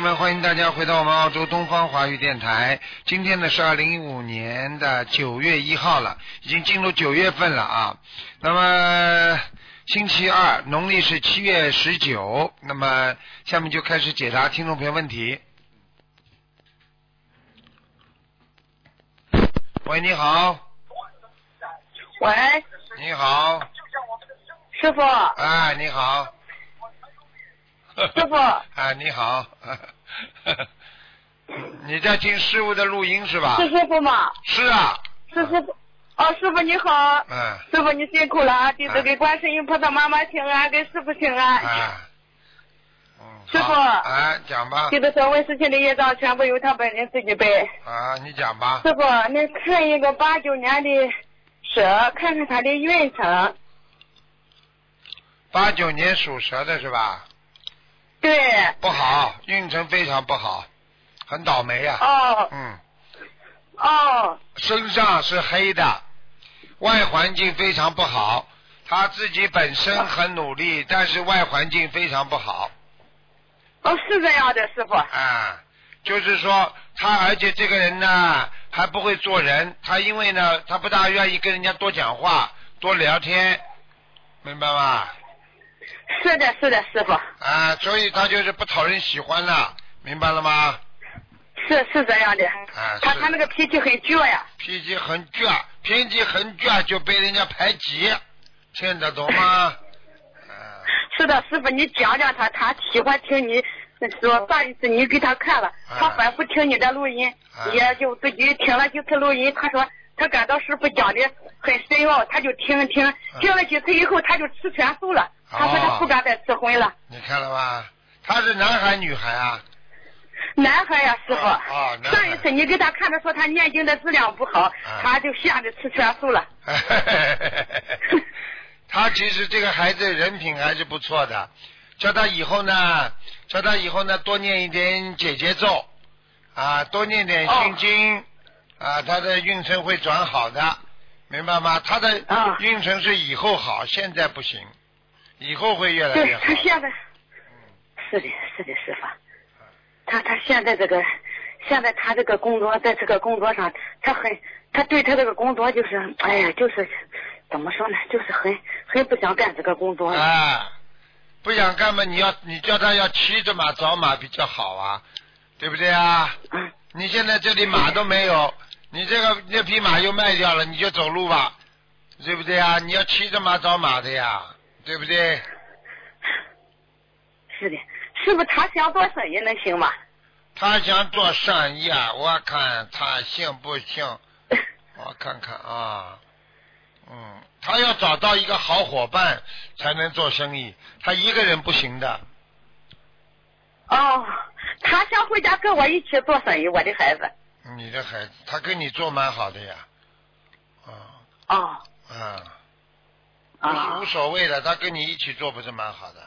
友们，欢迎大家回到我们澳洲东方华语电台。今天呢是2015年的9月1号了，已经进入9月份了啊。那么星期二，农历是7月19。那么下面就开始解答听众朋友问题。喂，你好。 喂。 你好。 师傅。 哎，你好。 师傅。 啊，你好。你在听师傅的录音是吧？ 是师傅吗？ 是啊。 是师傅。哦，师傅你好。 嗯。 师傅你辛苦了啊！弟子给观世音菩萨妈妈请安，给师傅请安。师傅。 哎，讲吧。 弟子所问事情的业障全部由他本人自己背。 啊，你讲吧。 师傅，你看一个89年的蛇，看看他的运程。 89年属蛇的是吧？ 对。 不好，运程非常不好，很倒霉啊。 哦。 嗯。 哦。 身上是黑的，外环境非常不好，他自己本身很努力，但是外环境非常不好。 哦，是这样的，师傅。 啊，就是说他，而且这个人呢还不会做人，他因为呢他不大愿意跟人家多讲话、多聊天，明白吗？ 是的，是的，师傅。 啊，所以他就是不讨人喜欢了，明白了吗？ 是这样的。 啊， 他那个脾气很倔呀。 脾气很倔就被人家排挤，听得懂吗？ 是的，师傅，你讲讲他，他喜欢听你说。上一次你给他看了，他反复听你的录音，也就自己听了几次录音。他说他感到师傅讲的很深奥，他就听了几次以后，他就吃全素了。他说他不敢再吃荤了。 你看了吧？他是男孩女孩啊？ 男孩呀，师傅。上一次你给他看的说他念经的质量不好，他就吓得吃全素了。 他其实这个孩子人品还是不错的，叫他以后呢多念一点姐姐咒啊，多念点心经啊，他的运程会转好的，明白吗？他的运程是以后好，现在不行，以后会越来越好。 对，他现在是的，师傅。他现在他这个工作，在这个工作上，他对他这个工作就是，哎呀，就是怎么说呢，就是很不想干这个工作。 啊，不想干嘛？你叫他要骑着马找马比较好啊，对不对啊？你现在这里马都没有，你这匹马又卖掉了，你就走路吧，对不对啊？你要骑着马找马的呀，对不对？ 是的。是不是他想做生意能行吗？ 他想做生意啊，我看他行不行？我看看啊，他要找到一个好伙伴才能做生意，他一个人不行的。 哦，他想回家跟我一起做生意，我的孩子。 你的孩子，他跟你做蛮好的呀。无所谓的，他跟你一起做不是蛮好的。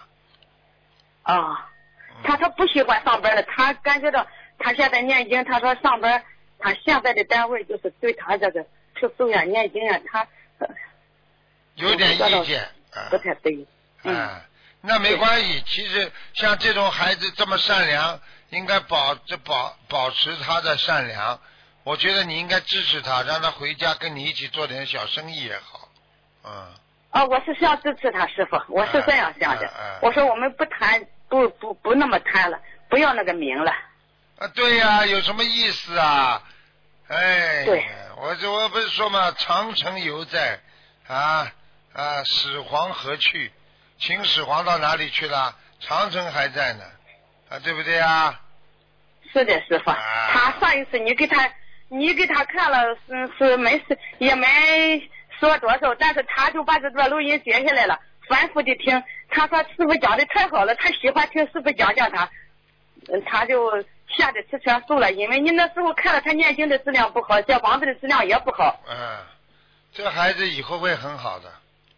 他说不喜欢上班了，他感觉到他现在念经，他说上班，他现在的单位就是对他这个吃素呀、念经呀，他有点意见， 不太对。 那没关系。其实像这种孩子这么善良，应该保持他的善良。我觉得你应该支持他，让他回家跟你一起做点小生意也好。 我是想支持他，师傅，我是这样想的。我说我们不谈。不那么贪了，不要那个名了。 对呀，有什么意思啊？哎， 对， 我不是说嘛，长城犹在，始皇何去？秦始皇到哪里去了？长城还在呢，对不对啊？ 是的，师傅。他上一次你给他看了，是没事，也没说多少，但是他就把这段录音写下来了。反复的听，他说师傅讲的太好了，他喜欢听师傅讲他，他就吓得吃全素了。因为你那时候看了他念经的质量不好，小房子的质量也不好。 这孩子以后会很好的。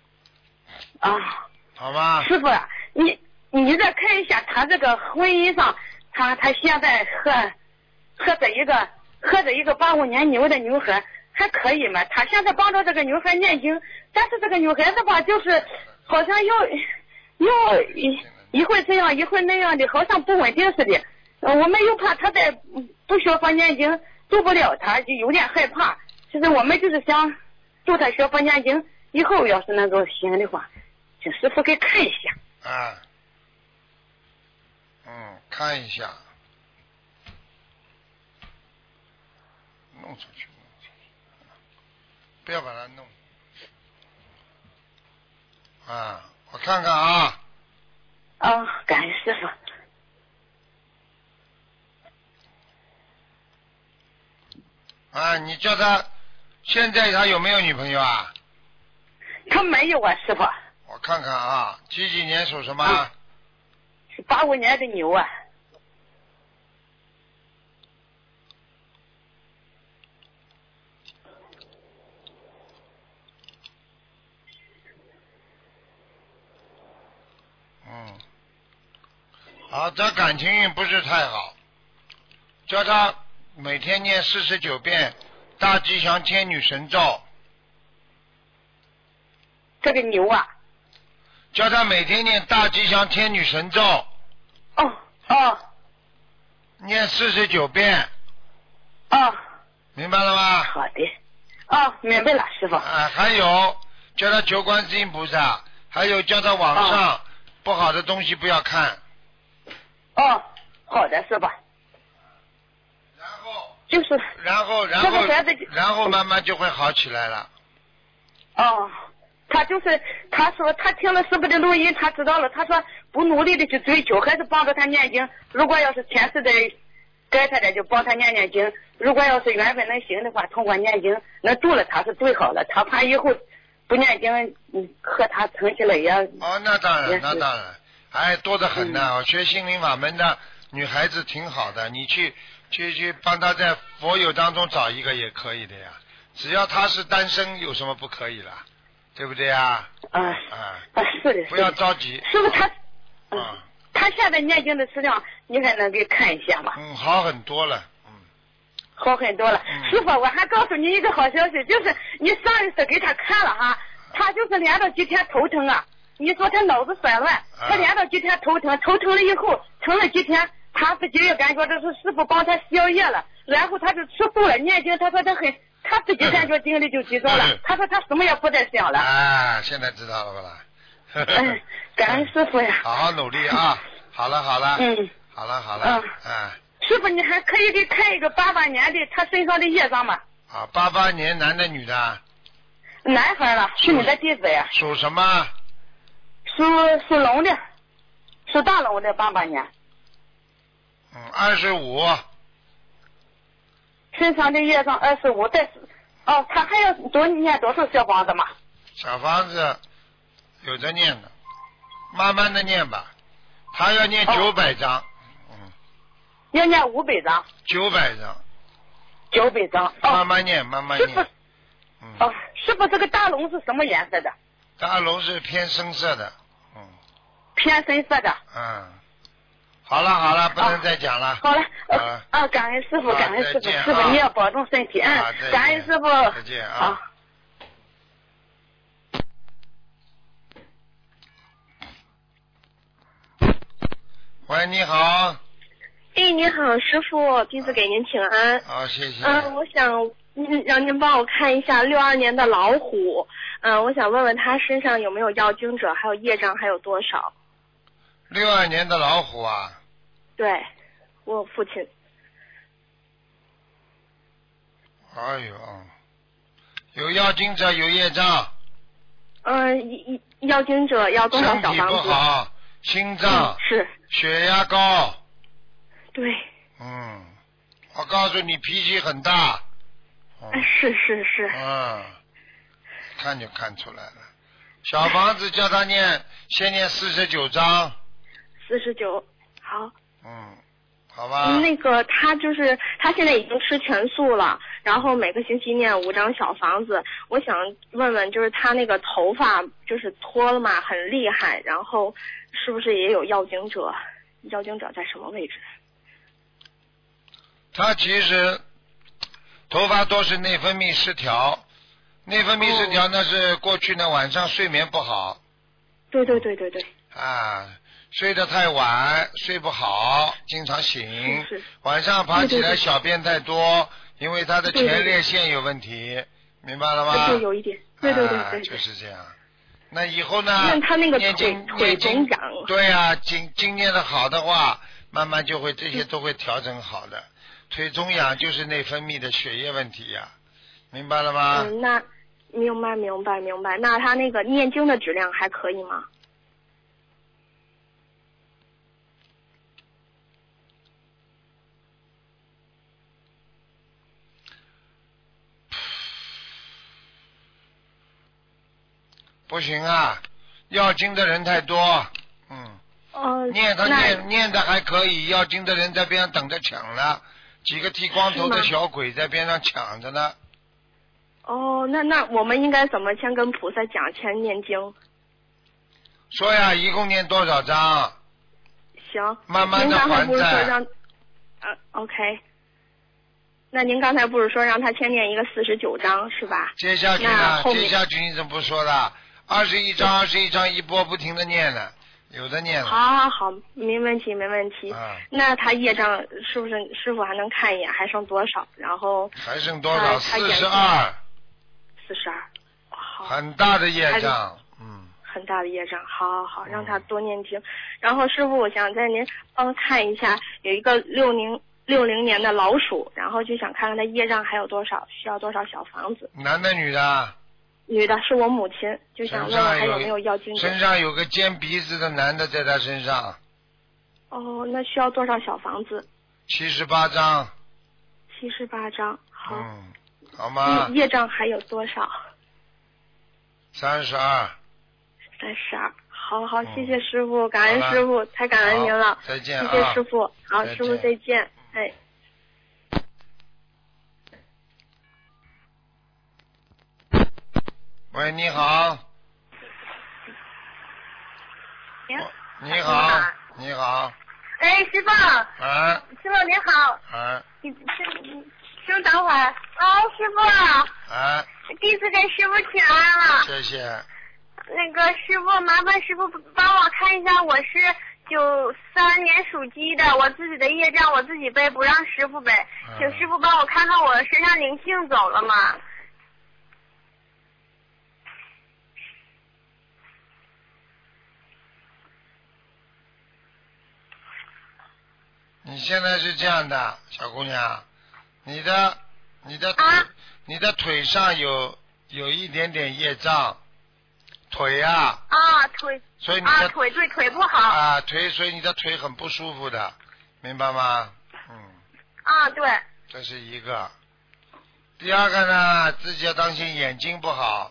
好吗？ 师傅，你再看一下他这个婚姻上，他现在和这一个85年牛的女孩还可以吗？他现在帮着这个女孩念经，但是这个女孩子吧，就是好像要一会儿这样一会儿那样的，好像不稳定似的。 我们又怕他在不学佛念经做不了，他就有点害怕。其实我们就是想助他学佛念经，以后要是能够行的话，请师傅给看一下。 啊，看一下，弄出去，不要把它弄。啊，我看看啊。 感恩师傅。 你叫他，现在他有没有女朋友啊？ 他没有啊，师傅。 我看看啊，几年属什么？ 是85年的牛啊。 这感情运不是太好，叫他每天念49遍大吉祥天女神咒。 这个牛啊。 叫他每天念大吉祥天女神咒。念49遍。明白了吗？ 好的。明白了，师傅。 还有叫他求观世音菩萨，还有叫他网上不好的东西不要看。 好的，师傅。 然后就是。 然后慢慢就会好起来了。 他说他听了师傅的录音，他知道了。他说不努力的去追求，还是帮着他念经。如果要是前世的该他的就帮他念念经。如果要是缘分能行的话，通过念经能度了他是最好了。他怕以后不念经，和他成起来也。 那当然，多得很呢。学心灵法门的女孩子挺好的，你去帮她在佛友当中找一个也可以的呀。只要她是单身，有什么不可以了？对不对呀？ 是的。 不要着急。 师傅他现在念经的质量，你还能给看一下吗？ 好很多了。 好很多了。师傅，我还告诉你一个好消息，就是你上一次给他看了哈，他就是连着几天头疼啊。你说他脑子散乱，他连着几天头疼了以后，疼了几天，他自己也感觉这是师傅帮他消业了，然后他就吃素了，念经，他说他自己感觉精力就集中了，他说他什么也不再想了。 现在知道了吧？ 感恩师傅呀。 好好努力啊！好了。好了。 师傅，你还可以给看一个88年的他身上的业障吗 ？88年男的女的？ 男孩了，是你的弟子呀。 属什么？ 属龙的，属大龙的，88年。 25。 身上的业障25，但是他还要多念多少小房子嘛？ 小房子有的念的，慢慢的念吧。他要念900章。 要念500章。 900章。 900章。 慢慢念。 师傅，这个大龙是什么颜色的？ 大龙是偏深色的。 偏深色的。 好了，不能再讲了。 好了。感恩师傅，感恩师傅，师傅你要保重身体。感恩师傅。 再见啊。喂，你好。 你好，师傅，弟子给您请安。 谢谢。 我想让您帮我看一下62年的老虎。我想问问他身上有没有要经者，还有业障还有多少 ？62年的老虎啊？ 对，我父亲。 有要经者，有业障。 要经者要多少小房子？ 身体不好，心脏是， 血压高。 对。 我告诉你，脾气很大。 是。 看就看出来了。小房子叫他先念49章。 49，好。 好吧。 那个他现在已经吃全素了，然后每个星期念5张小房子。我想问问，就是他那个头发就是脱了嘛，很厉害，然后是不是也有要经者？要经者在什么位置？ 他其实头发多是内分泌失调，内分泌失调那是过去呢晚上睡眠不好。 对。 睡得太晚，睡不好，经常醒， 是晚上爬起来对小便太多，因为他的前列腺有问题，明白了吗？ 对，有一点，对， 就是这样。那以后呢？ 那他那个念经腿总痒。 对啊，经念的好的话，慢慢就会这些都会调整好的。腿总痒就是内分泌的血液问题呀，明白了吗？ 那明白。那他那个念经的质量还可以吗？ 不行啊，要经的人太多，念的还可以，要经的人在边上等着抢了，几个剃光头的小鬼在边上抢着呢。 那我们应该怎么先跟菩萨讲，先念经？ 说呀，一共念多少章？ 行， 慢慢的还债。 OK。那您刚才不是说让他先念一个49章是吧？ 接下去呢？接下去你怎么不说的？21章一波不停的念了，有的念了。 好，没问题。那他业障是不是师傅还能看一眼？还剩多少？然后还剩多少？42。 好。 很大的业障， 很大的业障，好，让他多念经。然后师傅，我想在您帮看一下，有一个60年的老鼠，然后就想看看他业障还有多少，需要多少小房子。 男的女的？ 女的，是我母亲，就想问问还有没有要经者。 身上有个尖鼻子的男的在他身上。 那需要多少小房子 ？78章。 78章，好。 好吗？ 业障还有多少 ？32。 好，谢谢师傅，感恩师傅，太感恩您了。 再见谢谢师傅，好，师傅再见。 喂，你好。你好。 哎，师傅。师傅您好。师傅等会儿。师傅。弟子给师傅请安了。 谢谢。 那个师傅，麻烦师傅帮我看一下，我是93年属鸡的，我自己的业障我自己背，不让师傅背，请师傅帮我看看我身上灵性走了吗？ 你现在是这样的，小姑娘，你的腿上有一点点业障。腿呀。 腿。 所以你的腿不好。 所以你的腿很不舒服的，明白吗？ 对。 这是一个。第二个呢，自己要当心眼睛不好。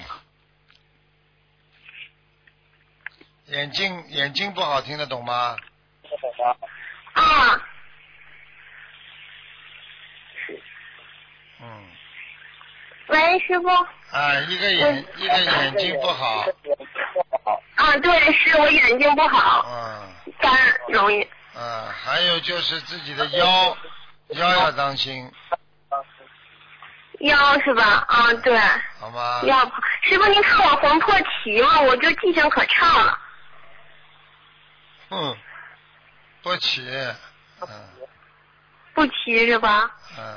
眼睛不好，听得懂吗？ 喂，师傅。 一个眼睛不好。 对，是我眼睛不好。肝容易。 还有就是自己的腰要当心。 腰是吧？对。 好吗？ 师傅，您看我魂魄齐吗？我就记性可差了。 不齐。 不齐是吧？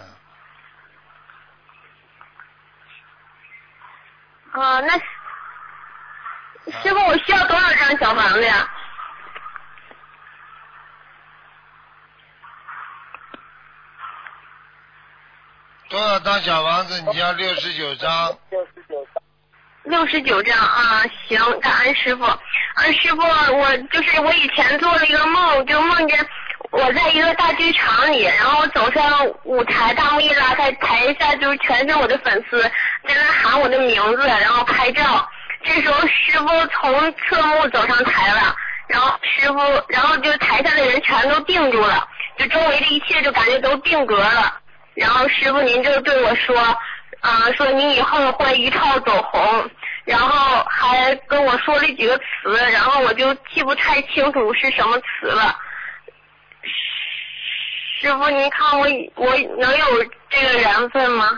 那师傅，我需要多少张小房子呀？ 多少张小房子？你要69张。 69张行，感恩师傅。师傅，我以前做了一个梦，就梦见我在一个大剧场里，然后走上舞台，大幕一拉开，台下就全是我的粉丝，在那喊我的名字，然后拍照。这时候师傅从侧幕走上台了，然后就台下的人全都定住了，就周围的一切就感觉都定格了。然后师傅您就对我说，说你以后会一炮走红，然后还跟我说了几个词，然后我就记不太清楚是什么词了。师傅您看我能有这个缘分吗？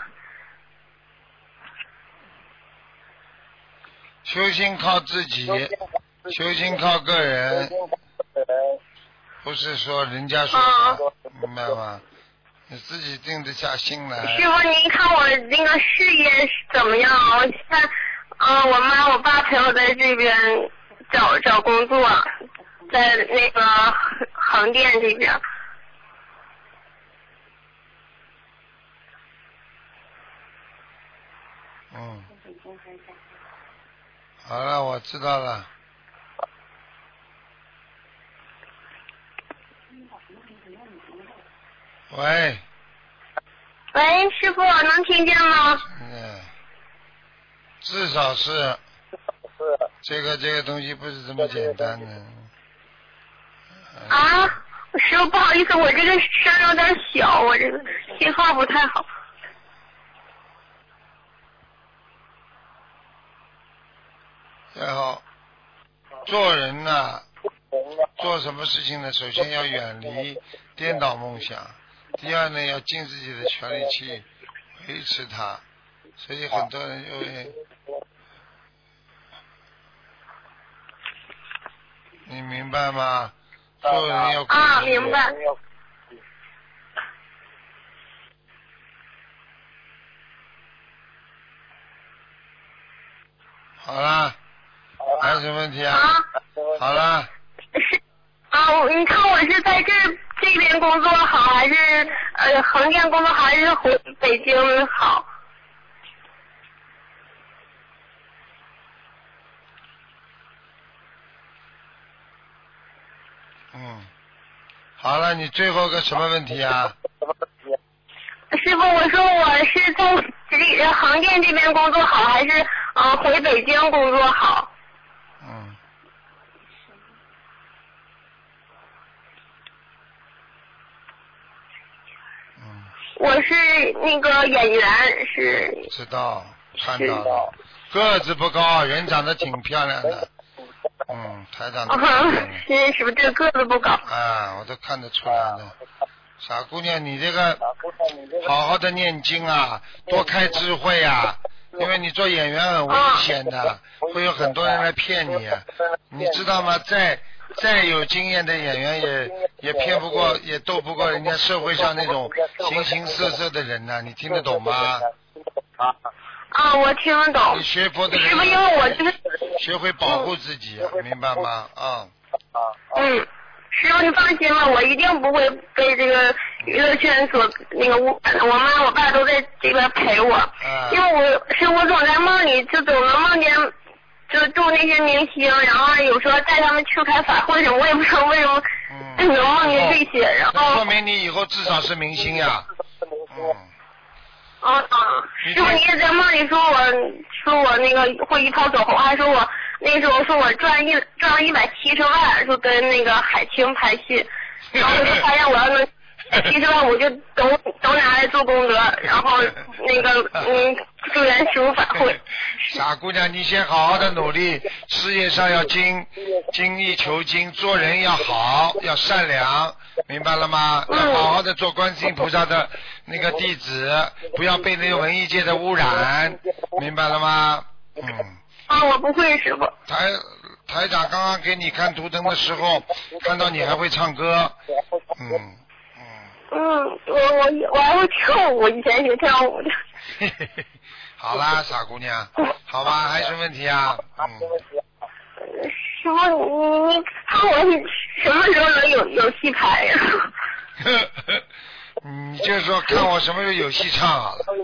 修心靠自己，修心靠个人， 不是说人家说的，明白吗？你自己定得下心来。 师傅，您看我那个事业怎么样？我现在，我妈我爸陪我在这边找工作，在那个横店这边。 好了，我知道了。喂。 喂，师傅，能听见吗？ 至少是。这个东西不是这么简单的。 啊，师傅不好意思，我这个声有点小，我这个信号不太好。 然后做人呢，做什么事情呢？首先要远离颠倒梦想，第二呢，要尽自己的全力去维持它。所以很多人就会，你明白吗？做人要啊，明白。 好啦。还有什么问题啊？好了。 是你看我是在这边工作好，还是横店工作好，还是回北京好？ 好了，你最后个什么问题啊？ 师傅，我说我是在横店这边工作好，还是回北京工作好？我是那个演员，是。 知道，看到了，个子不高，人长得挺漂亮的。台长。 是不是这个子不高？ 啊，我都看得出来的。傻姑娘，你这个好好的念经啊，多开智慧啊，因为你做演员很危险的，会有很多人来骗你，你知道吗？再有经验的演员也骗不过，也斗不过人家社会上那种形形色色的人呐，你听得懂吗？ 我听得懂。 你学佛的人， 是不是因为我就是学会保护自己，明白吗？ 师傅，你放心吧，我一定不会被这个娱乐圈所那个污染的。我妈我爸都在这边陪我，因为我总在梦里就总能梦见就住那些明星，然后有时候带他们去开法会什么，我也不知道为什么能梦见这些，然后说明你以后至少是明星呀。 师傅，你也在梦里说我那个会一炮走红，还说我那时候说我赚了170万，说跟那个海清拍戏，然后我就发现我要能70万，我就都拿来做功德，然后那个助缘师傅法会。 傻姑娘，你先好好的努力，事业上要精益求精，做人要好，要善良，明白了吗？要好好的做观世音菩萨的那个弟子，不要被那个文艺界的污染，明白了吗？ 我不会，师傅。 台长刚刚给你看图腾的时候，看到你还会唱歌。 我还会跳舞，以前学跳舞的。 好啦，傻姑娘，好吧，还有什么问题啊？ 师傅，你看我什么时候能有戏拍呀？ 你就说看我什么时候有戏唱好了。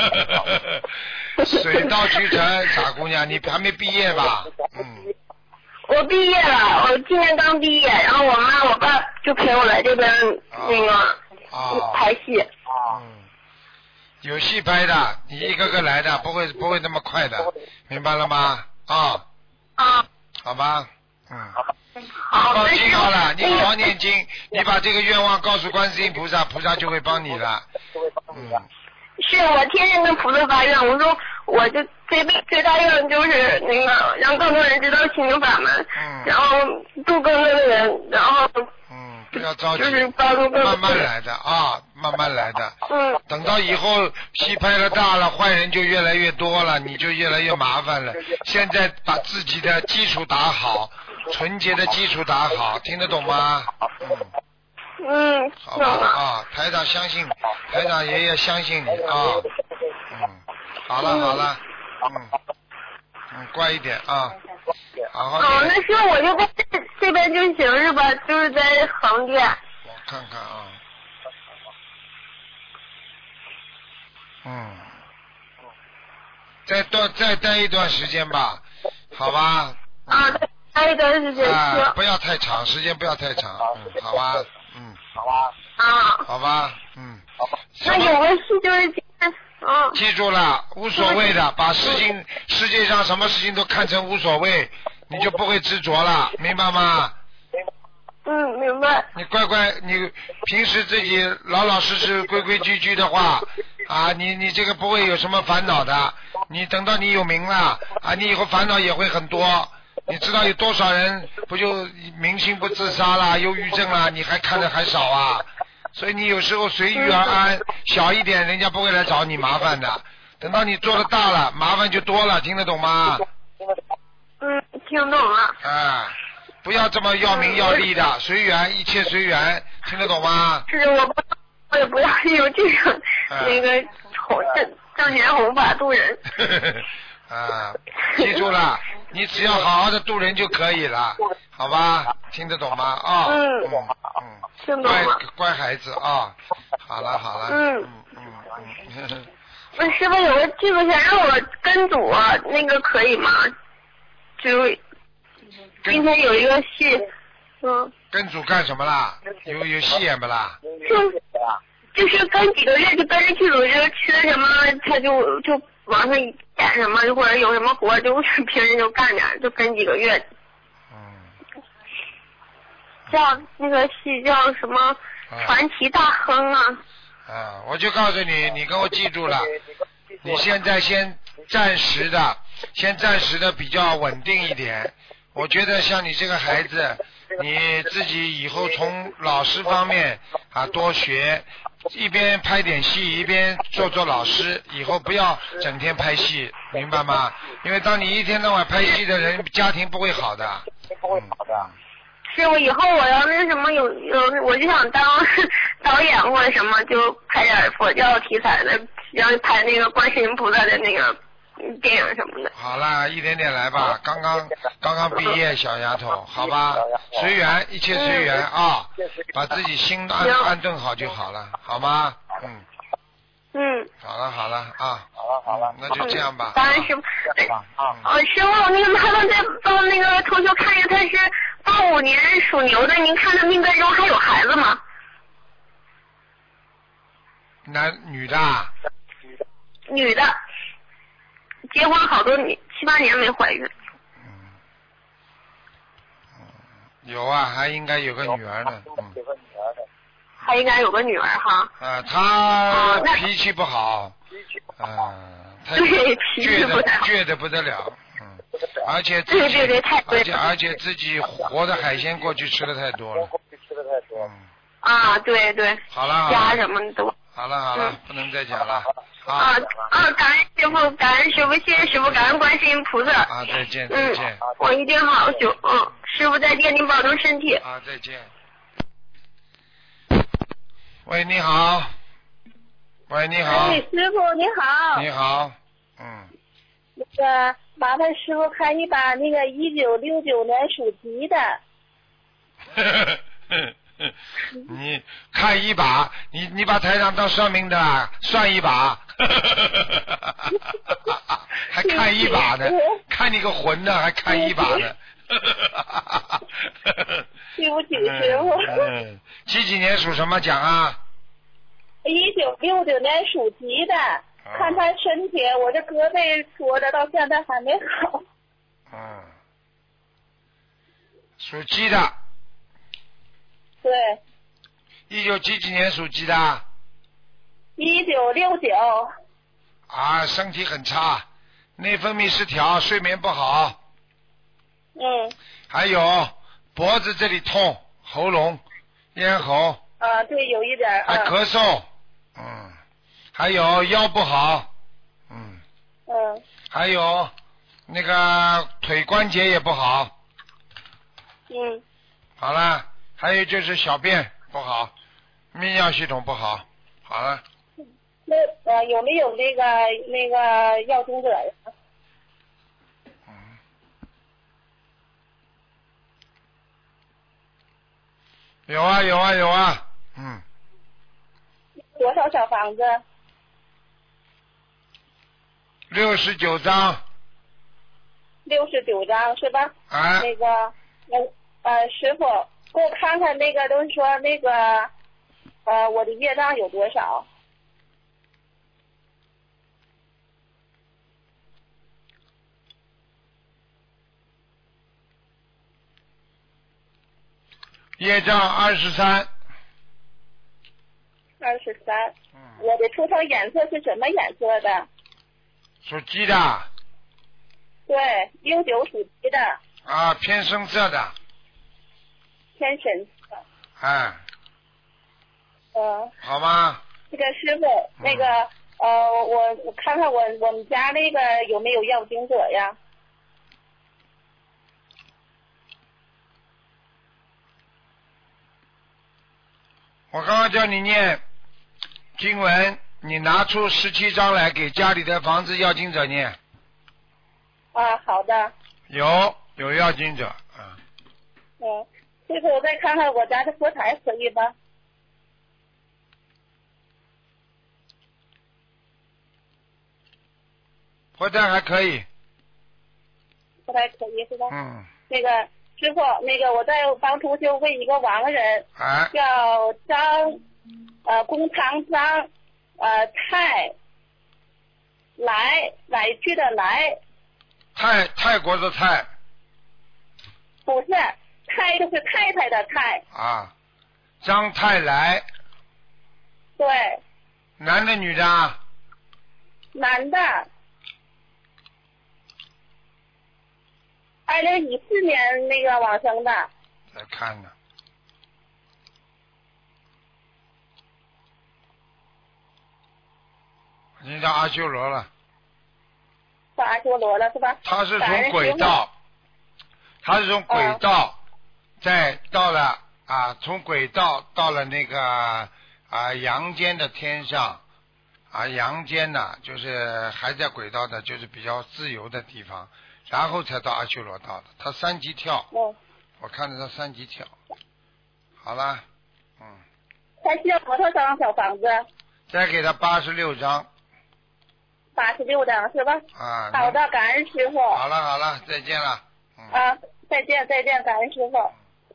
水到渠成，傻姑娘，你还没毕业吧？ 我毕业了，我今年刚毕业，然后我妈我爸就陪我来这边那个拍戏。 有戏拍的，你一个个来的，不会那么快的，明白了吗？好吧。 好， 放心好了，你好好念经，你把这个愿望告诉观世音菩萨，菩萨就会帮你了。 是我天天跟菩萨发愿，我说我就最大愿就是那个让更多人知道心灵法门，然后度更多的人，然后不要着急， 就是帮助慢慢来的慢慢来的。等到以后戏拍了大了，坏人就越来越多了，你就越来越麻烦了。现在把自己的基础打好， 纯洁的基础打好，听得懂吗？好吧啊，台长相信，台长爷爷相信你啊。好了，乖一点啊，好好。 那是我就在这边就行是吧？就是在横店。 我看看啊。再待一段时间吧，好吧？ 再待一段时间。 不要太长，时间不要太长，好吧？好吧， 那有个事就是记住了，无所谓的，把世界上什么事情都看成无所谓，你就不会执着了，明白吗？ 明白。 你乖乖，你平时自己老老实实、规规矩矩的话，你这个不会有什么烦恼的。你等到你有名了，你以后烦恼也会很多。你知道有多少人不就明星不自杀了、忧郁症了，你还看的还少啊？所以你有时候随遇而安，小一点，人家不会来找你麻烦的。等到你做的大了，麻烦就多了，听得懂吗？ 听懂了。 不要这么要名要利的，随缘，一切随缘，听得懂吗？ 是我也不要有这个那个挣钱弘法度人。 记住了，你只要好好的度人就可以了，好吧？听得懂吗？ 听懂了。 乖孩子啊！好了。 那师傅有个技术想让我跟组，那个可以吗？就今天有一个戏， 跟组干什么啦？有戏演不啦？ 就是跟几个月就跟着剧组，就缺什么他就往上演什么，或者有什么活就平时就干点，就跟几个月。叫那个戏叫什么传奇大亨啊。 我就告诉你，你跟我记住了，你现在先暂时的比较稳定一点。我觉得像你这个孩子，你自己以后从老师方面多学，一边拍点戏一边做老师，以后不要整天拍戏，明白吗？因为当你一天到晚拍戏的人，家庭不会好的。 是我以后我要是什么有我就想当导演或者什么，就拍点佛教题材的，要拍那个观世音菩萨的那个电影什么的。 好啦，一点点来吧，刚刚毕业小丫头，好吧，随缘，一切随缘啊，把自己心安顿好就好了，好吗？好了啊，那就这样吧。 当然师傅，师傅，那个麻烦再帮那个同学看一下，他是85年属牛的，您看他命根中还有孩子吗？ 女的？ 女的，结婚好多年，7、8年没怀孕。 有啊，还应该有个女儿呢。 还应该有个女儿哈。 她脾气不好。 对，脾气不好。 倔得不得了。而且对，太对。 而且自己活的海鲜过去吃的太多了。 对。 好了。 虾什么的都。 好了，不能再讲了。 感恩师傅，谢谢师傅，感恩观世音菩萨。 再见。 我一定好好修。师傅再见，您保重身体。 再见。喂，你好。喂，你好。 师傅你好。 你好。 那个麻烦师傅看一把那个1969年属鸡的。 你看一把，你把台长当算命的，算一把，还看一把呢，看你个混的，还看一把呢。 对不起，师傅。 几年属什么讲啊 ？1969年属鸡的，看他身体，我这胳膊戳的到现在还没好。 属鸡的。 对。 19几年属鸡的 ？1969。 身体很差，内分泌失调，睡眠不好。还有脖子这里痛，喉咙、咽喉。 对，有一点。 还咳嗽。还有腰不好。还有那个腿关节也不好。 嗯， 好了，还有就是小便不好，泌尿系统不好。好了， 那有没有那个要经者呀？ 有啊有啊有啊，嗯， 多少小房子 69张。 ？69张是吧？ 啊， 那个师傅给我看看那个，都是说那个我的业障有多少？ 业障23。 23。我的图腾颜色是什么颜色的？ 属鸡的。 对，69属鸡的。 啊，偏深色的。 偏深色。 好吗？ 这个师傅，那个我看看我们家那个有没有要经者呀？ 我刚刚叫你念经文，你拿出17张来给家里的房子要经者念。 啊，好的。 有要经者， 师傅，我再看看我家的佛台可以吗？ 佛台还可以。 佛台可以是吧？那个师傅，那个我再帮同学问一个亡人，叫弓长张，来去的来。 泰国的泰。 不是，太就是太太的太。 啊，张太来。 对。 男的女的啊？ 男的。2014年那个往生的。 在看呢。已经到阿修罗了。 到阿修罗了是吧？ 他是从轨道，再到了从轨道到了那个阳间的天上，阳间呢就是还在轨道的，就是比较自由的地方，然后才到阿修罗道的。他3级跳，我看着他3级跳。好了， 他需要多少张小房子？ 再给他86张。 86张是吧？好的，感恩师傅。 好了，再见了。 再见，感恩师傅。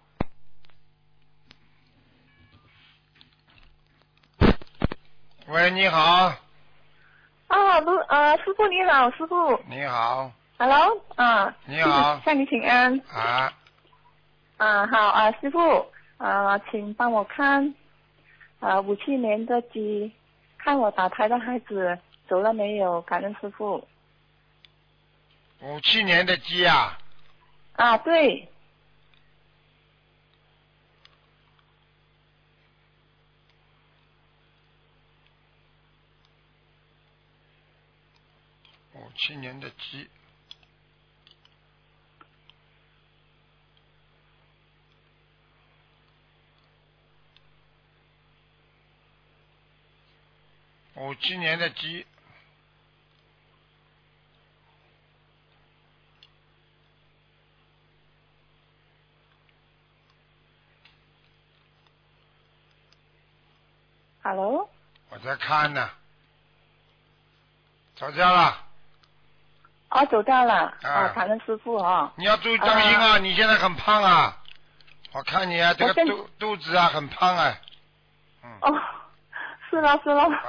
喂，你好。 师傅你好，师傅。 你好。 Hello， 你好。 向你请安。好师傅，请帮我看57年的鸡，看我打胎的孩子走了没有？感恩师傅。 57年的鸡啊？ 对。 57年的鸡。57年的鸡。 Hello。 我在看呢。走掉了。 走掉了。感恩师傅你要注意当心啊！你现在很胖啊，我看你这个肚子很胖啊。 是了。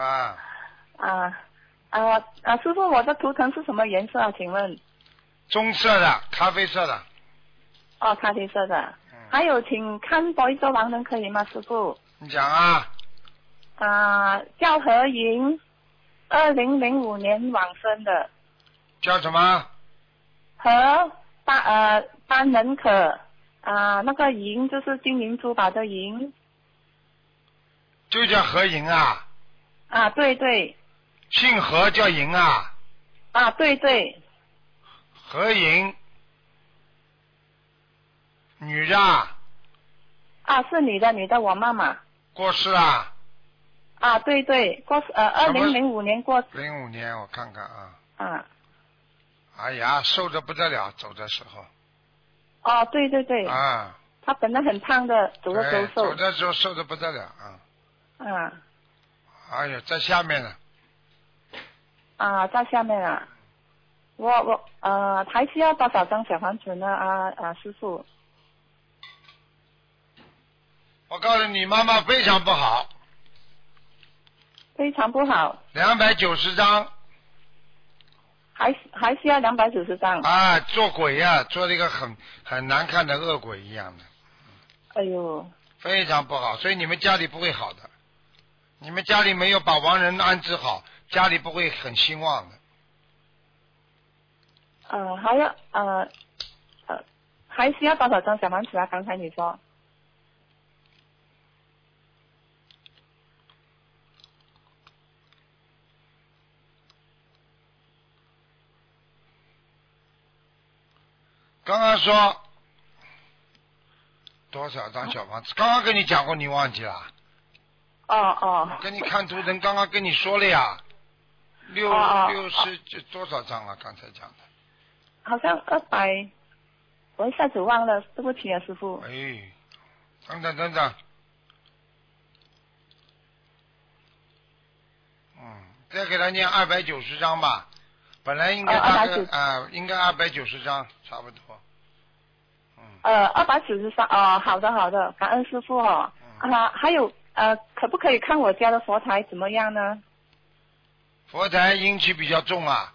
师傅，我的图腾是什么颜色啊？请问？ 棕色的，咖啡色的。 咖啡色的。还有，请看多一个亡人可以吗，师傅？ 你讲啊。 叫何莹，2005年往生的。 叫什么？ 何单人可那个莹就是金银珠宝的银。 就叫何莹啊？ 对。 姓何叫莹啊？ 对。 何莹女的啊？ 啊，是女的，我妈妈。 过世啊？ 啊，对对，过世2005年过世。 05年，我看看啊。 啊。 哎呀，瘦得不得了，走的时候。 哦，对对对。 啊。 她本来很胖的，走的时候瘦。 走的时候瘦得不得了啊。 啊。 哎呀，在下面呢。 啊，在下面啊。我还需要多少张小房子呢？师傅。 我告诉你，妈妈非常不好。 非常不好。 290张。 还需要290张。 啊，做鬼呀，做了一个很难看的恶鬼一样的。 哎呦。非常不好，所以你们家里不会好的。你们家里没有把亡人安置好，家里不会很兴旺的。 还需要多少张小房子啊？刚才你说。 刚刚说多少张小房子？刚刚跟你讲过，你忘记了？ 哦。 跟你看图腾，刚刚跟你说了呀。60多少张啊？刚才讲的。 好像200，我一下子忘了，对不起啊，师傅。 哎，等等。再给他念290张吧。本来应该应该290张，差不多。 290张哦，好的，感恩师傅哦。还有可不可以看我家的佛台怎么样呢？ 佛台阴气比较重啊。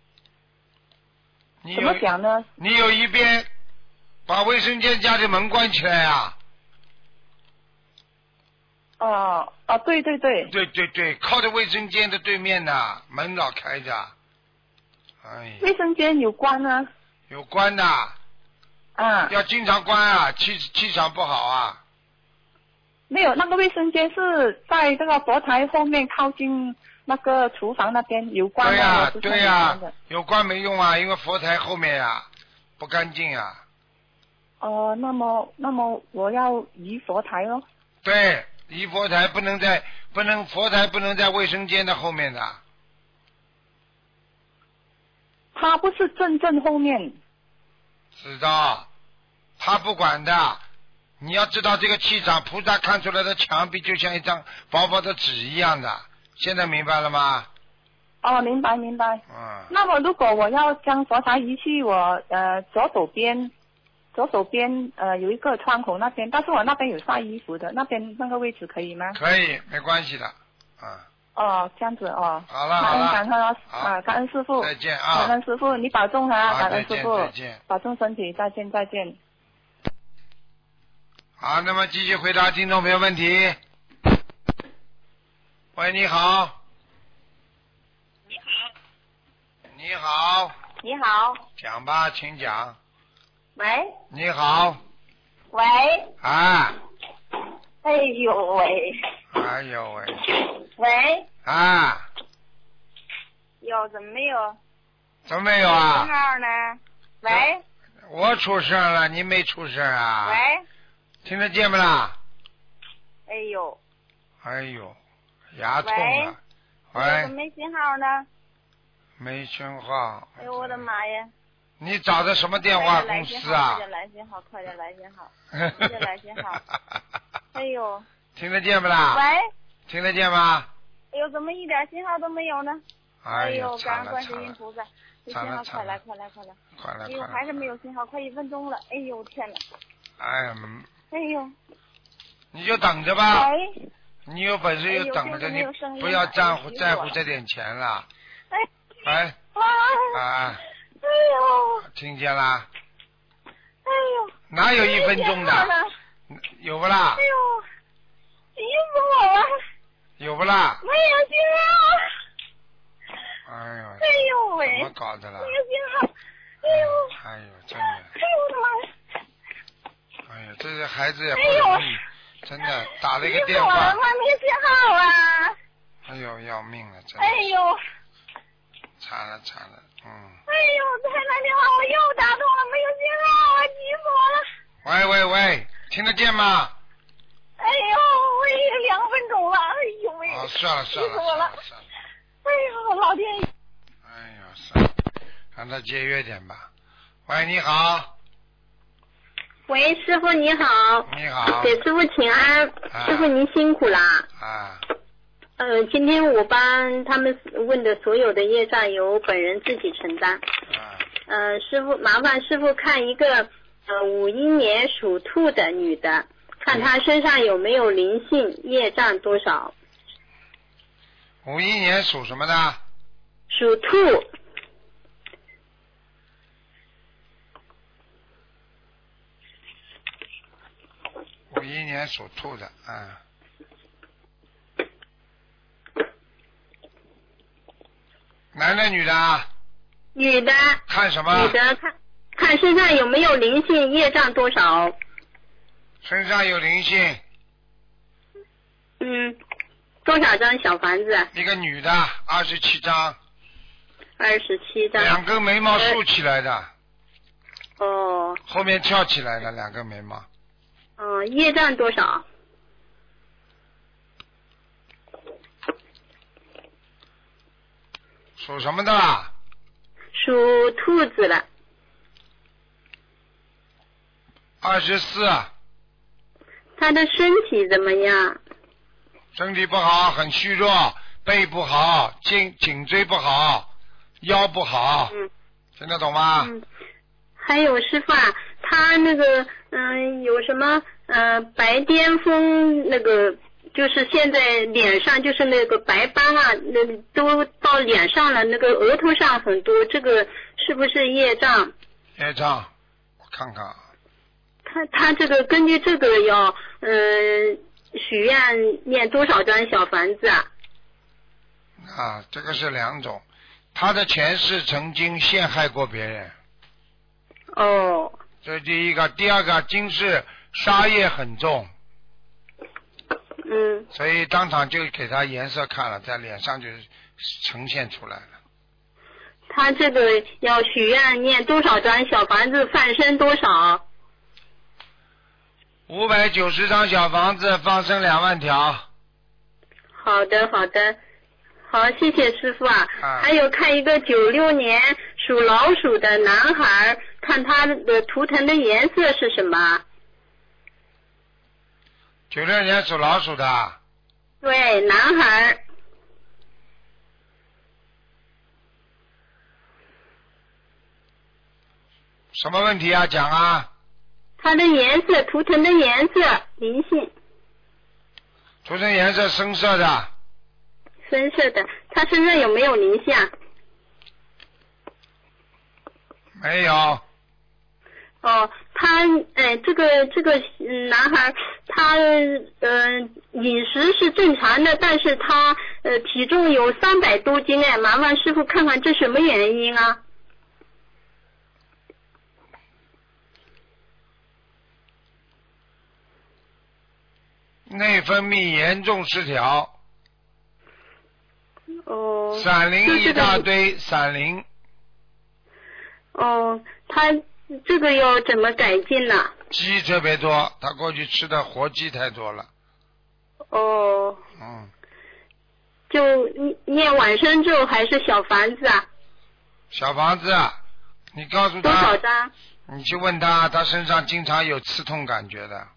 怎么讲呢？ 你有一边把卫生间家的门关起来啊。 对。 对，靠着卫生间的对面呐，门老开着。哎。 卫生间有关啊？ 有关的。要经常关啊，气场不好啊。 没有，那个卫生间是在这个佛台后面靠近那个厨房那边有关的。 对呀，有关没用啊，因为佛台后面呀不干净啊。 那么我要移佛台咯。 对，移佛台佛台不能在卫生间的后面的。 它不是正后面。 知道，他不管的。你要知道这个气场，菩萨看出来的墙壁就像一张薄薄的纸一样的。现在明白了吗？ 明白。那么如果我要将佛台移去我左手边有一个窗口那边，但是我那边有晒衣服的，那边那个位置可以吗？ 可以，没关系的。 这样子哦。 好了。 感恩师傅。 再见啊！ 感恩师傅，你保重啊！感恩师傅。 再见。 保重身体，再见。 好，那么继续回答听众朋友问题。喂，你好。你好。 你好。 讲吧，请讲。 喂。 你好。 喂。哎呦喂。喂。有怎么没有？ 怎么没有啊？ 信号呢？喂。 我出声了，你没出声啊？ 喂。 听得见不啦？ 哎呦， 牙痛了。喂。 怎么没信号呢？ 没信号。 哎呦我的妈呀！ 你找的什么电话公司啊？ 快点来信号！快点来信号！哎呦。 听得见不啦？ 喂。 听得见吗？ 哎呦，怎么一点信号都没有呢？ 哎呦，感恩观世音菩萨！这信号快来！哎呦，还是没有信号，快1分钟了！哎呦天哪！哎呦， 你就等着吧。 喂。 你有本事就等着，你不要在乎这点钱了。哎呦。听见啦？ 哎呦。 哪有1分钟的？有不啦？ 哎呦，急死我了。 有不啦？ 没有信号。哎呦喂！ 怎么搞的了？ 没有信号。 真的。 我的妈呀！ 这些孩子也不容易，真的打了一个电话。 我没信号啊！ 要命了，真的。惨了。 再来电话我又打通了，没有信号啊，急死我了。 喂，听得见吗？ 哎呦，喂，2分钟了，哎呦喂！ 算了， 气死我了！哎呦，老天爷！ 哎呀，算了，让他节约点吧。喂，你好。 喂，师傅你好。 你好。 给师傅请安，师傅您辛苦啦。 啊。 今天我帮他们问的所有的业障由本人自己承担。师傅，麻烦师傅看一个51年属兔的女的，看她身上有没有灵性，业障多少。 51年属什么的？ 属兔。 51年属兔的，男的女的啊？ 女的。 看什么？ 女的，看身上有没有灵性，业障多少？ 身上有灵性。 多少张小房子？ 一个女的，27张。 27张。 2根眉毛竖起来的。后面翘起来的2根眉毛。 业障多少？ 属什么的？ 属兔子的。 24。 他的身体怎么样？ 身体不好，很虚弱，背不好，颈椎不好，腰不好。听得懂吗？ 还有师傅啊，他那个有什么白癜风，那个就是现在脸上就是那个白斑啊，那都到脸上了，那个额头上很多，这个是不是业障？ 业障，我看看。 他这个根据这个要许愿念多少张小房子啊？ 这个是2种，他的前世曾经陷害过别人。这是第一个，第二个今世杀业很重。所以当场就给他颜色看了，在脸上就呈现出来了。 他这个要许愿念多少张小房子，放生多少 ？590张小房子，放生2万条。 好的，好，谢谢师傅啊。还有看一个96年属老鼠的男孩，看他的图腾的颜色是什么 ？96年属老鼠的。 对，男孩。 什么问题啊？讲啊。 它的颜色，图腾的颜色，灵性。 图腾颜色深色的。 深色的，他身上有没有灵性啊？ 没有。 他这个男孩，他饮食是正常的，但是他体重有300多斤麻烦师傅看看这什么原因啊？ 内分泌严重失调。闪灵一大堆，闪灵。 他这个要怎么改进呢？ 鸡特别多，他过去吃的活鸡太多了。 就念往生咒还是小房子啊？ 小房子啊，你告诉他多少张？ 你去问他，他身上经常有刺痛感觉的。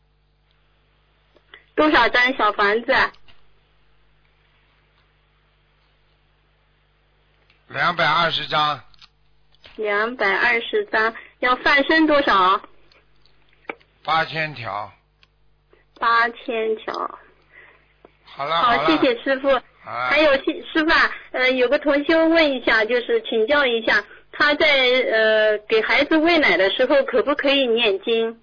多少张小房子 ？220张。 220张，要放生多少 ？8000条。 8000条。 好了。 好，谢谢师傅。还有师傅啊，有个同修问一下，就是请教一下，他在给孩子喂奶的时候可不可以念经？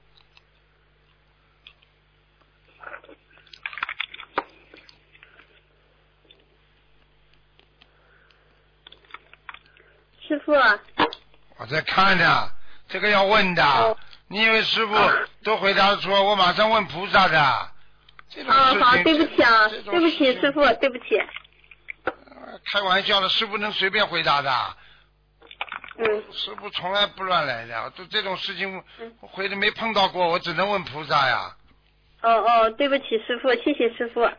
师傅。 我在看着，这个要问的。你以为师傅都回答说，我马上问菩萨的。 好，对不起啊，对不起师傅，对不起。 开玩笑的，师傅能随便回答的。 师傅从来不乱来的，这种事情回来没碰到过，我只能问菩萨呀。 对不起师傅，谢谢师傅。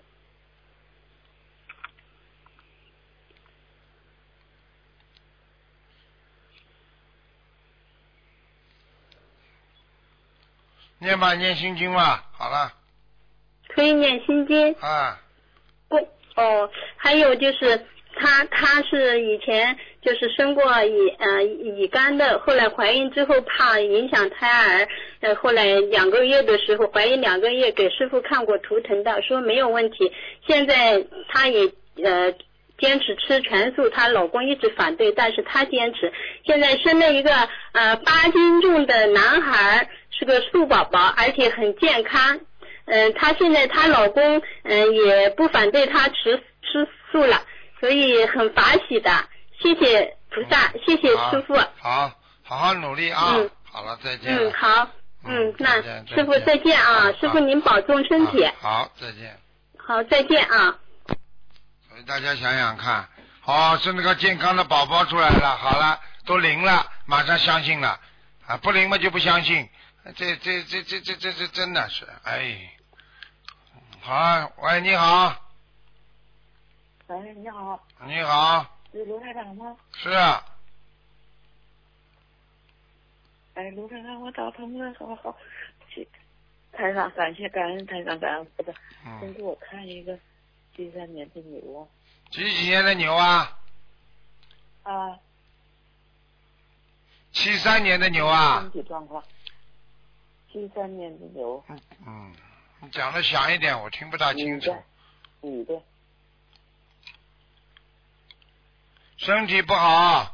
念吧，念心经吧，好了。 可以念心经。 啊。 还有就是他是以前就是生过乙肝的，后来怀孕之后怕影响胎儿，后来2个月的时候，怀孕2个月给师傅看过图腾的，说没有问题。现在他也坚持吃全素，她老公一直反对，但是她坚持。现在生了一个8斤重的男孩，是个素宝宝，而且很健康。她现在她老公也不反对她吃素了，所以很法喜的。谢谢菩萨，谢谢师父。 好好努力啊！好了，再见。 好。那师父再见啊！师父您保重身体。 好，再见。 好，再见啊！ 所以大家想想看，是那个健康的宝宝出来了，好了，都灵了，马上相信了啊！不灵嘛就不相信，这真的是，哎，好，喂，你好。 喂，你好。 你好。 是卢台长吗？ 是啊。 哎，卢台长，我打通了，好，台长，感谢感恩台长，感恩菩萨，先给我看一个73年的牛啊。 几年的牛啊？73年的牛啊。 身体状况。73年的牛。 你讲的响一点，我听不大清楚。 女的。 身体不好。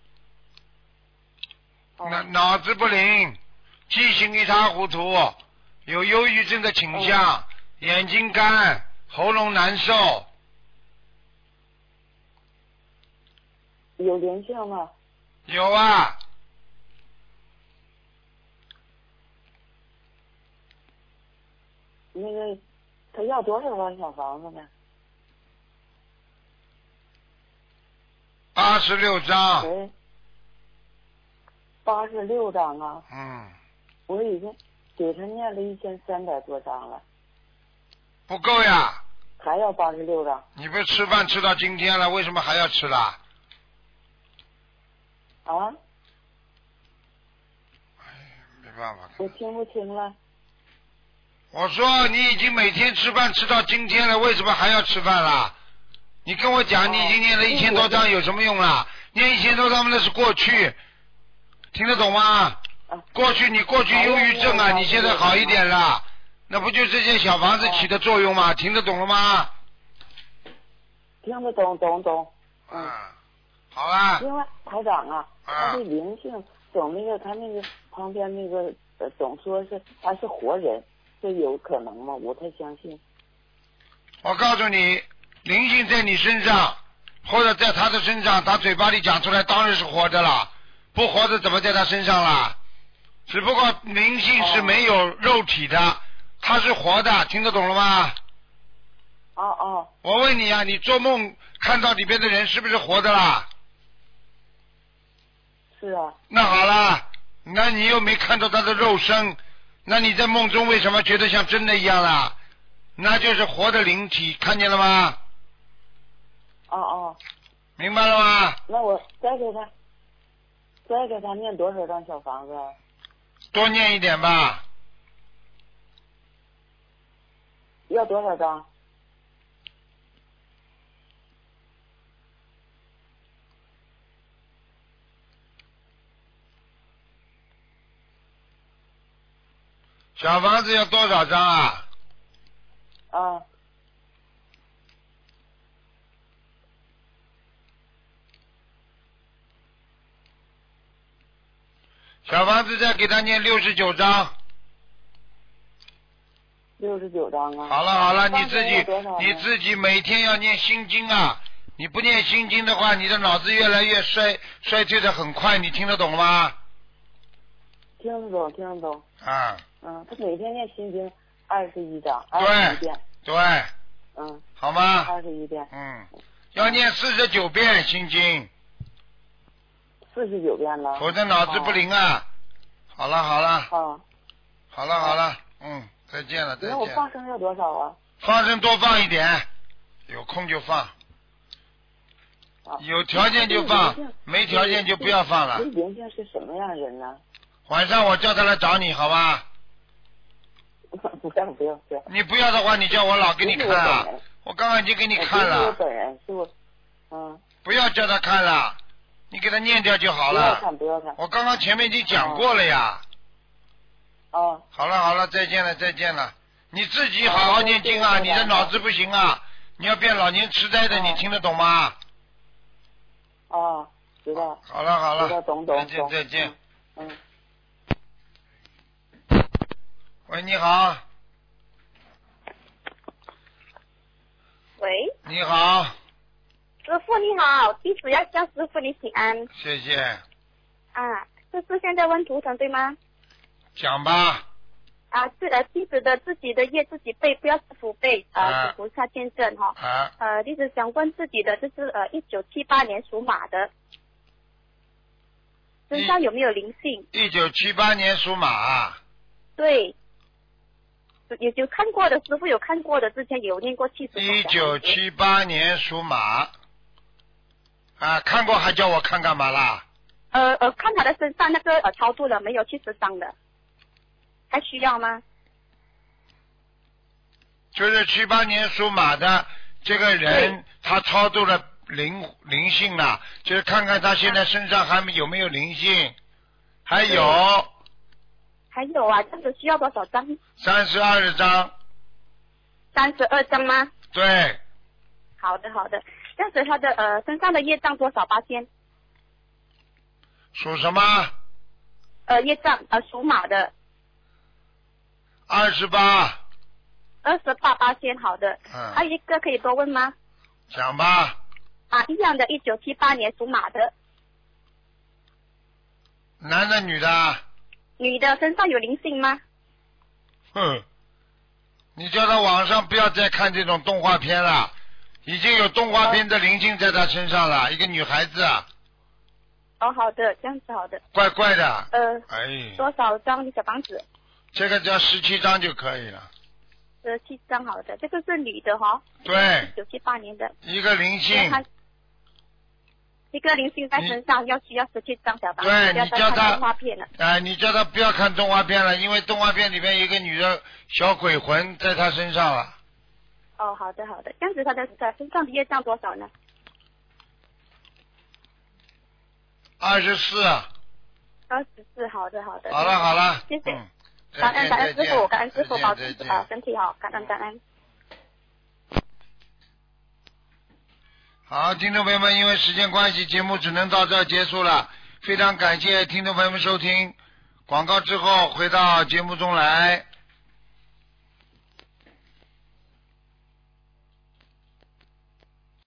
脑子不灵，记性一塌糊涂，有忧郁症的倾向，眼睛干，喉咙难受。 有灵性吗？ 有啊。 那个，他要多少张小房子呢 ？86张。 86张啊。我已经给他念了1300多张了。 不够呀。 还要86张。 你不是吃饭吃到今天了，为什么还要吃啦？没办法。 我听不清了。 我说你已经每天吃饭吃到今天了，为什么还要吃饭啦？你跟我讲，你已经念了1000多章，有什么用啦？念1000多章那是过去，听得懂吗？过去你过去忧郁症啊，你现在好一点了，那不就这些小房子起的作用吗？听得懂了吗？ 听得懂。 好啦。 另外，台长啊，他的灵性总他那个旁边那个总说是他是活人，这有可能吗？我太相信。 我告诉你，灵性在你身上，或者在他的身上，他嘴巴里讲出来当然是活的了，不活的怎么在他身上了？只不过灵性是没有肉体的，他是活的，听得懂了吗？我问你啊，你做梦看到里边的人是不是活的啦？ 是啊。 那好了，那你又没看到他的肉身，那你在梦中为什么觉得像真的一样啦？那就是活的灵体，看见了吗？明白了吗？ 那我再给他念多少张小房子？ 多念一点吧。 要多少张？ 小房子要多少张啊？小房子再给他念69章。 69章啊。 好了，你自己每天要念心经啊！你不念心经的话，你的脑子越来越衰退的很快，你听得懂吗？ 听得懂。他每天念心经21章，21遍。 对。好吗？ 21遍。 要念49遍心经。 49遍了。 否则脑子不灵啊。好了。好了，再见了。 那我放生要多少啊？ 放生多放一点，有空就放，有条件就放，没条件就不要放了。 灵性是什么样人呢？ 晚上我叫他来找你，好吧？ 不要。 你不要的话，你叫我老给你看啊！我刚刚已经给你看了。 我本人是我， 不要叫他看了，你给他念掉就好了。 不要看。 我刚刚前面已经讲过了呀。好了，再见了。你自己好好念经啊！你的脑子不行啊！你要变老年痴呆的，你听得懂吗？ 知道。 好了。 知道，懂。 再见。喂，你好。 喂。 你好。 师傅你好，弟子要向师傅你请安。 谢谢。 这是现在问图腾对吗？ 讲吧。 弟子的自己的业自己背，不要师傅背，请菩萨见证哈。弟子想问自己的，就是1978年属马的，身上有没有灵性 ？1978年属马。 对。有看过的，师傅有看过的，之前有念过70。 1978年属马。看过还叫我看干嘛啦？ 看他的身上那个超度了没有70张的，还需要吗？ 就是78年属马的这个人，他超度了灵性了，就是看看他现在身上还有没有灵性，还有这样子需要多少张 ？32张。 32张吗？ 对。 好的，这样子他的身上的业障多少%？ 属什么？ 业障属马的。 28%。 28%，好的。还有一个可以多问吗？ 讲吧。 一样的，1978年属马的。 男的女的？ 女的，身上有灵性吗？ 你叫他网上不要再看这种动画片了，已经有动画片的灵性在他身上了，一个女孩子。 好的，这样子好的。 怪怪的。 多少张小房子？ 这个只要17张就可以了。 17张，好的，这个是女的哈。 对。 1978年的。 一个灵性。 一个灵性在身上需要17张小房子。 对，你叫他动画片了。 你叫他不要看动画片了，因为动画片里面有一个女的小鬼魂在他身上了。 好的，这样子他的身上的业障多少呢 ？24。 24，好的。好了， 谢谢。感恩师傅，感恩师傅保重身体好，感恩。 好，听众朋友们，因为时间关系，节目只能到这儿结束了。非常感谢听众朋友们收听，广告之后回到节目中来。